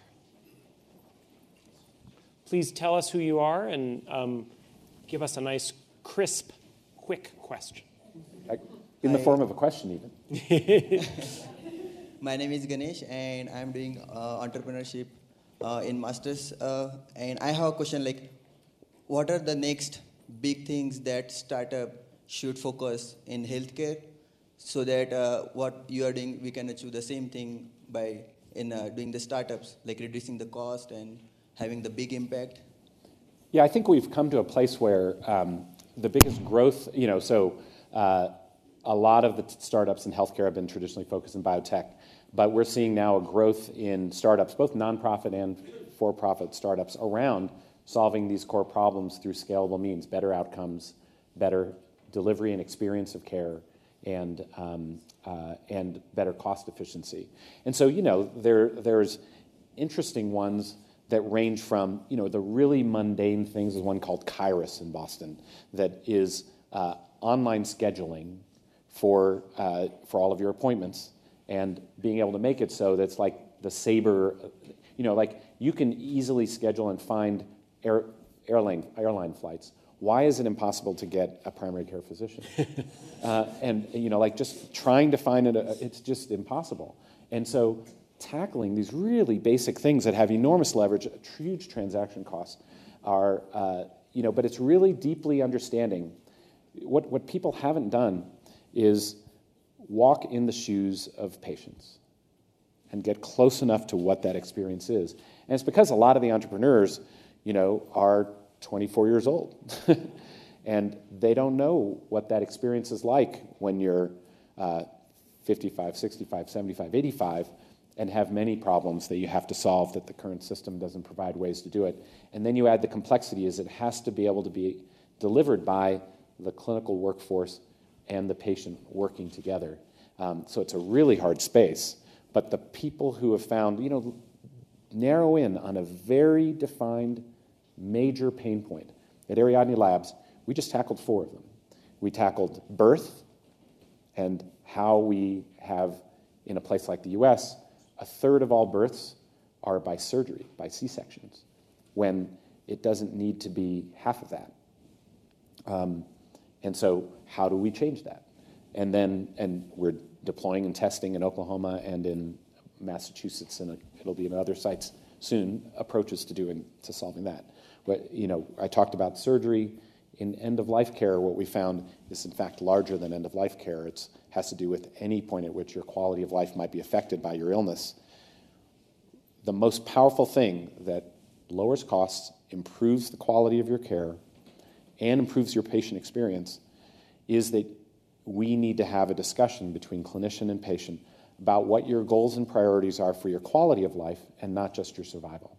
Please tell us who you are and um, give us a nice, crisp, quick question. In the I, form of a question, even. My name is Ganesh, and I'm doing uh, entrepreneurship uh, in Masters. Uh, and I have a question like, what are the next big things that startup should focus in healthcare so that uh, what you are doing, we can achieve the same thing by in uh, doing the startups, like reducing the cost and having the big impact? Yeah, I think we've come to a place where um, the biggest growth, you know, so uh, a lot of the t- startups in healthcare have been traditionally focused in biotech, but we're seeing now a growth in startups, both nonprofit and for-profit startups, around solving these core problems through scalable means, better outcomes, better delivery and experience of care, and um, uh, and better cost efficiency. And so, you know, there there's interesting ones that range from, you know, the really mundane things. There's one called Kairos in Boston that is uh, online scheduling for uh, for all of your appointments, and being able to make it so that it's like the Sabre, you know, like you can easily schedule and find air, airline airline flights. Why is it impossible to get a primary care physician? uh, and, you know, like just trying to find it, it's just impossible. And so tackling these really basic things that have enormous leverage, huge transaction costs, are, uh, you know, but it's really deeply understanding. What, what people haven't done is walk in the shoes of patients and get close enough to what that experience is. And it's because a lot of the entrepreneurs, you know, are twenty-four years old. And they don't know what that experience is like when you're uh, fifty-five, sixty-five, seventy-five, eighty-five, and have many problems that you have to solve that the current system doesn't provide ways to do it. And then you add the complexity is it has to be able to be delivered by the clinical workforce and the patient working together. Um, so it's a really hard space. But the people who have found, you know, narrow in on a very defined major pain point. At Ariadne Labs, we just tackled four of them. We tackled birth and how we have, in a place like the U S, a third of all births are by surgery, by C-sections, when it doesn't need to be half of that. Um, and so how do we change that? And then, and we're deploying and testing in Oklahoma and in Massachusetts, and it'll be in other sites soon, approaches to doing, to solving that. But, you know, I talked about surgery. In end-of-life care, what we found is, in fact, larger than end-of-life care. It has to do with any point at which your quality of life might be affected by your illness. The most powerful thing that lowers costs, improves the quality of your care, and improves your patient experience is that we need to have a discussion between clinician and patient about what your goals and priorities are for your quality of life and not just your survival.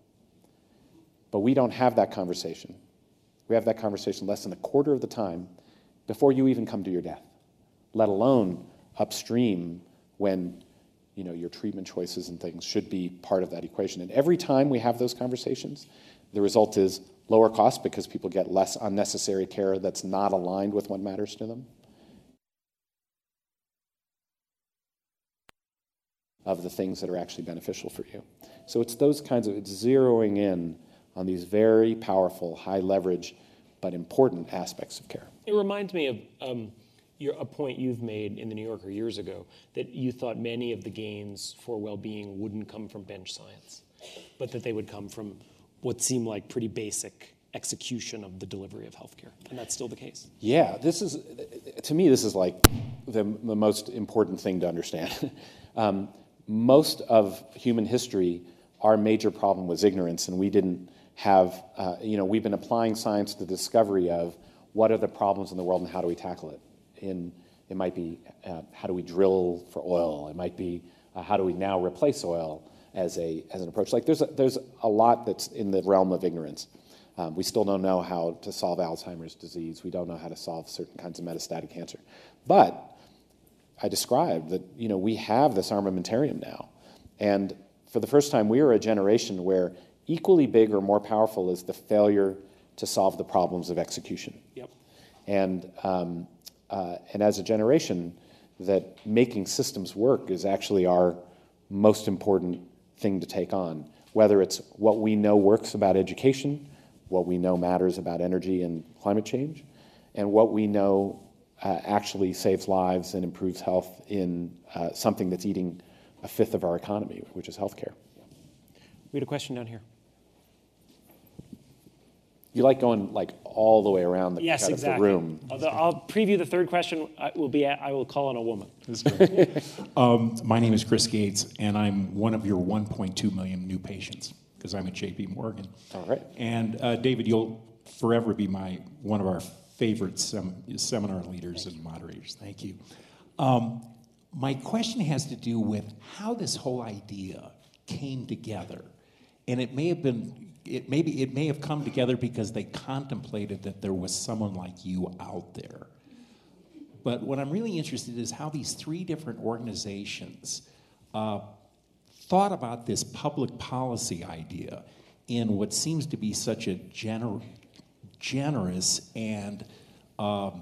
But we don't have that conversation. We have that conversation less than a quarter of the time before you even come to your death, let alone upstream when, you know, your treatment choices and things should be part of that equation. And every time we have those conversations, the result is lower cost because people get less unnecessary care that's not aligned with what matters to them. of the things that are actually beneficial for you. So it's those kinds of, it's zeroing in on these very powerful, high leverage, but important aspects of care. It reminds me of um, your, a point you've made in the New Yorker years ago, that you thought many of the gains for well-being wouldn't come from bench science, but that they would come from what seemed like pretty basic execution of the delivery of healthcare. And that's still the case. Yeah, this is, to me, this is like the, the most important thing to understand. um, most of human history, our major problem was ignorance, and we didn't have, uh, you know, we've been applying science to the discovery of what are the problems in the world and how do we tackle it. In, it might be uh, how do we drill for oil? It might be uh, how do we now replace oil as a as an approach? Like there's a, there's a lot that's in the realm of ignorance. Um, we still don't know how to solve Alzheimer's disease. We don't know how to solve certain kinds of metastatic cancer. But I described that, you know, we have this armamentarium now. And for the first time, we are a generation where equally big or more powerful is the failure to solve the problems of execution. Yep. And, um, uh, and as a generation, that making systems work is actually our most important thing to take on, whether it's what we know works about education, what we know matters about energy and climate change, and what we know uh, actually saves lives and improves health in uh, something that's eating a fifth of our economy, which is healthcare. We had a question down here. You like going like all the way around the, yes, kind exactly. of the room. Although I'll preview the third question. I will be. I will call on a woman. That's great. um, my name is Chris Gates, and I'm one of your one point two million new patients because I'm at J P Morgan. All right. And uh, David, you'll forever be my one of our favorite sem- seminar leaders and moderators. Thank you. Um, my question has to do with how this whole idea came together, and it may have been. It maybe it may have come together because they contemplated that there was someone like you out there. But what I'm really interested in is how these three different organizations uh, thought about this public policy idea in what seems to be such a gener- generous and um,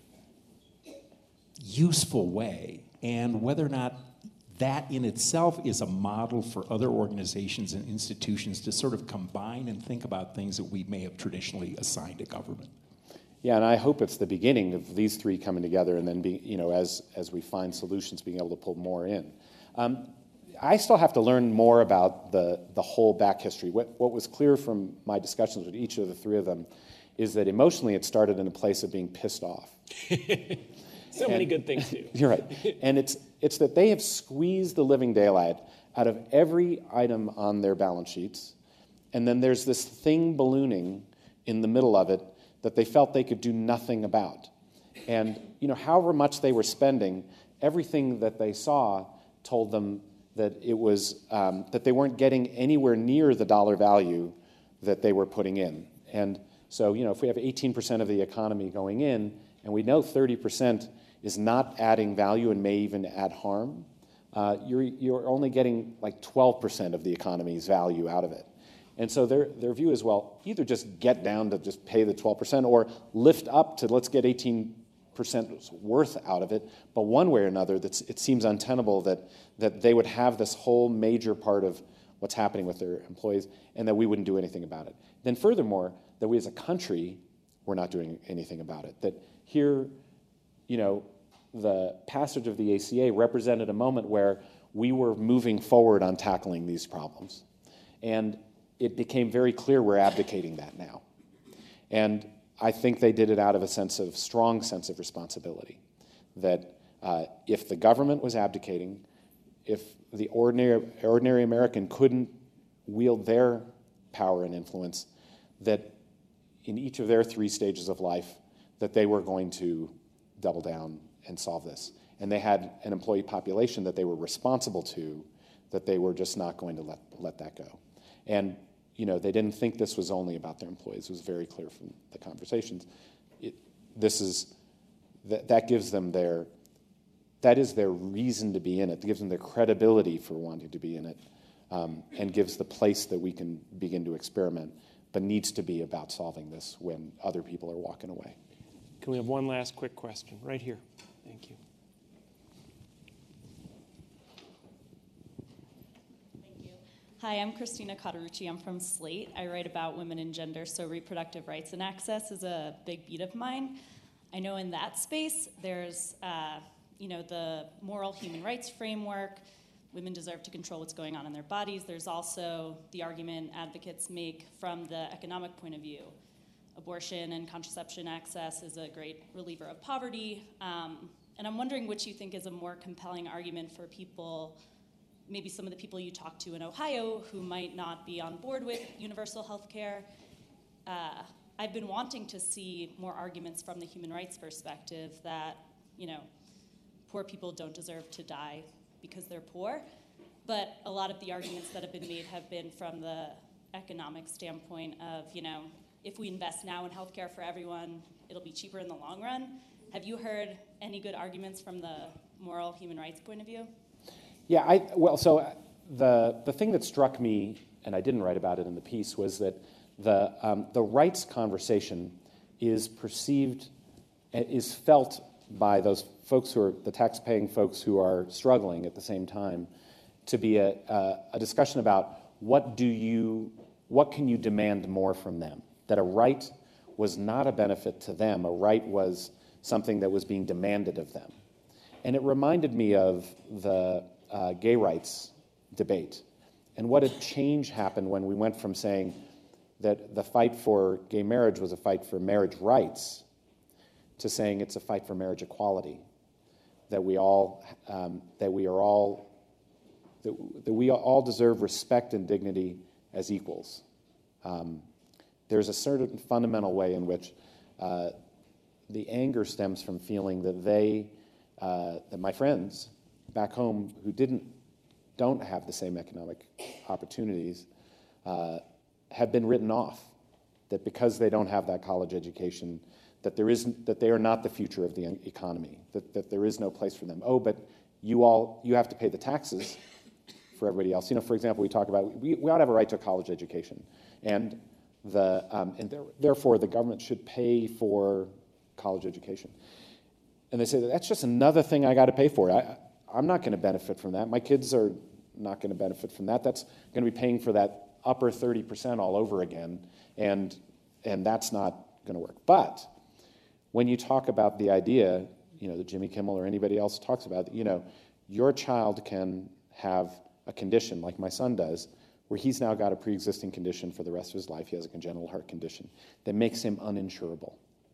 useful way, and whether or not that in itself is a model for other organizations and institutions to sort of combine and think about things that we may have traditionally assigned to government. Yeah, and I hope it's the beginning of these three coming together, and then, be, you know, as as we find solutions, being able to pull more in. Um, I still have to learn more about the the whole back history. What what was clear from my discussions with each of the three of them is that emotionally it started in a place of being pissed off. So and, many good things too. You're right. And it's it's that they have squeezed the living daylight out of every item on their balance sheets, and then there's this thing ballooning in the middle of it that they felt they could do nothing about. And you know, however much they were spending, everything that they saw told them that it was um, that they weren't getting anywhere near the dollar value that they were putting in. And so, you know, if we have eighteen percent of the economy going in, and we know thirty percent is not adding value and may even add harm, uh, you're, you're only getting like twelve percent of the economy's value out of it. And so their, their view is, well, either just get down to just pay the twelve percent or lift up to let's get eighteen percent worth out of it. But one way or another, that's, it seems untenable that, that they would have this whole major part of what's happening with their employees and that we wouldn't do anything about it. Then furthermore, that we as a country, we're not doing anything about it. That here, you know, the passage of the A C A represented a moment where we were moving forward on tackling these problems. And it became very clear we're abdicating that now. And I think they did it out of a sense of, strong sense of responsibility. That uh, if the government was abdicating, if the ordinary, ordinary American couldn't wield their power and influence, that in each of their three stages of life, that they were going to double down and solve this. And they had an employee population that they were responsible to, that they were just not going to let, let that go. And you know, they didn't think this was only about their employees. It was very clear from the conversations. It, this is, that, that gives them their, that is their reason to be in it. It gives them their credibility for wanting to be in it, um, and gives the place that we can begin to experiment, but needs to be about solving this when other people are walking away. Can we have one last quick question? Right here. Thank you. Hi, I'm Christina Cotterucci. I'm from Slate. I write about women and gender, so reproductive rights and access is a big beat of mine. I know in that space, there's, uh, you know, the moral human rights framework. Women deserve to control what's going on in their bodies. There's also the argument advocates make from the economic point of view. Abortion and contraception access is a great reliever of poverty. Um, and I'm wondering which you think is a more compelling argument for people, maybe some of the people you talk to in Ohio who might not be on board with universal health care. Uh, I've been wanting to see more arguments from the human rights perspective that, you know, poor people don't deserve to die because they're poor. But a lot of the arguments that have been made have been from the economic standpoint of, you know, if we invest now in healthcare for everyone, it'll be cheaper in the long run. Have you heard any good arguments from the moral human rights point of view? Yeah, I, well, so the, the thing that struck me, and I didn't write about it in the piece, was that the, um, the rights conversation is perceived, is felt by those folks who are, the tax-paying folks who are struggling at the same time, to be a, a, a discussion about what do you, what can you demand more from them? That a right was not a benefit to them, a right was something that was being demanded of them. And it reminded me of the uh, gay rights debate and what a change happened when we went from saying that the fight for gay marriage was a fight for marriage rights to saying it's a fight for marriage equality, that we all, um, that we are all, that, that we all deserve respect and dignity as equals. Um, there's a certain fundamental way in which uh, the anger stems from feeling that they, uh, that my friends back home who didn't, don't have the same economic opportunities, uh, have been written off, that because they don't have that college education, that there isn't, that they are not the future of the economy, that, that there is no place for them. Oh, but you all, you have to pay the taxes for everybody else. You know, for example, we talk about, we, we ought to have a right to a college education. And, the, um, and there, therefore, the government should pay for college education. And they say, that's just another thing I got to pay for. I, I'm not going to benefit from that. My kids are not going to benefit from that. That's going to be paying for that upper thirty percent all over again, and, and that's not going to work. But when you talk about the idea, you know, that Jimmy Kimmel or anybody else talks about, you know, your child can have a condition like my son does, where he's now got a pre-existing condition for the rest of his life. He has a congenital heart condition that makes him uninsurable.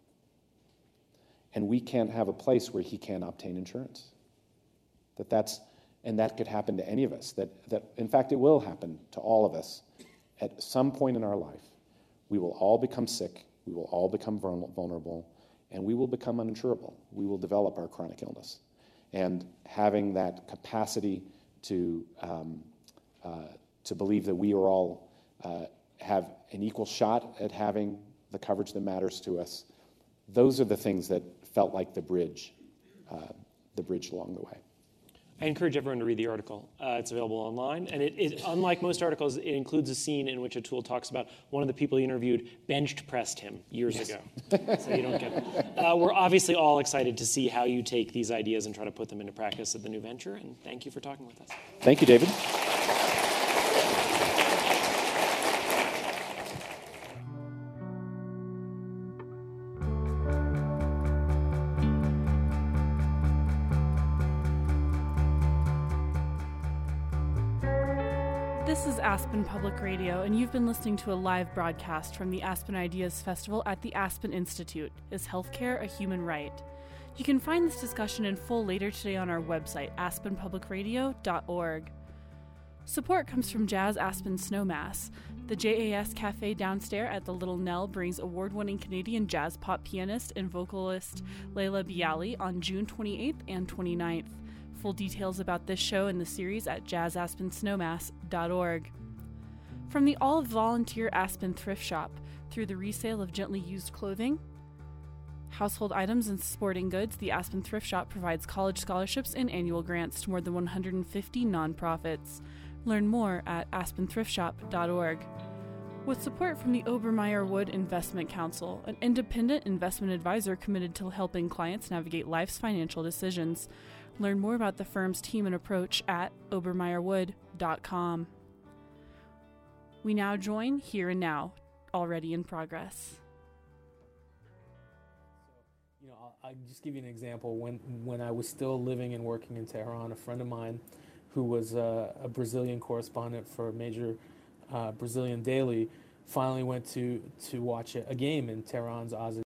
And we can't have a place where he can't obtain insurance. That that's, and that could happen to any of us. That, that, in fact, it will happen to all of us at some point in our life. We will all become sick. We will all become vulnerable. And we will become uninsurable. We will develop our chronic illness. And having that capacity to um, uh, to believe that we are all uh, have an equal shot at having the coverage that matters to us, those are the things that felt like the bridge, uh, the bridge along the way. I encourage everyone to read the article. Uh, it's available online. And it, it, unlike most articles, it includes a scene in which Atul talks about one of the people he interviewed benched pressed him years yes. ago. So you don't get it. Uh, we're obviously all excited to see how you take these ideas and try to put them into practice at the new venture. And thank you for talking with us. Thank you, David. This is Aspen Public Radio, and you've been listening to a live broadcast from the Aspen Ideas Festival at the Aspen Institute. Is healthcare a human right? You can find this discussion in full later today on our website, aspen public radio dot org. Support comes from Jazz Aspen Snowmass. The J A S Cafe downstairs at the Little Nell brings award-winning Canadian jazz pop pianist and vocalist Leila Bialy on June twenty-eighth and twenty-ninth. Full details about this show and the series at jazz aspen snowmass dot org. From the all-volunteer Aspen Thrift Shop, through the resale of gently used clothing, household items, and sporting goods, the Aspen Thrift Shop provides college scholarships and annual grants to more than one hundred fifty nonprofits. Learn more at aspen thrift shop dot org. With support from the Obermeyer Wood Investment Council, an independent investment advisor committed to helping clients navigate life's financial decisions. Learn more about the firm's team and approach at obermeyer wood dot com. We now join Here and Now, already in progress. You know, I'll, I'll just give you an example. When when I was still living and working in Tehran, a friend of mine who was uh, a Brazilian correspondent for a major uh, Brazilian daily finally went to, to watch a, a game in Tehran's Aziz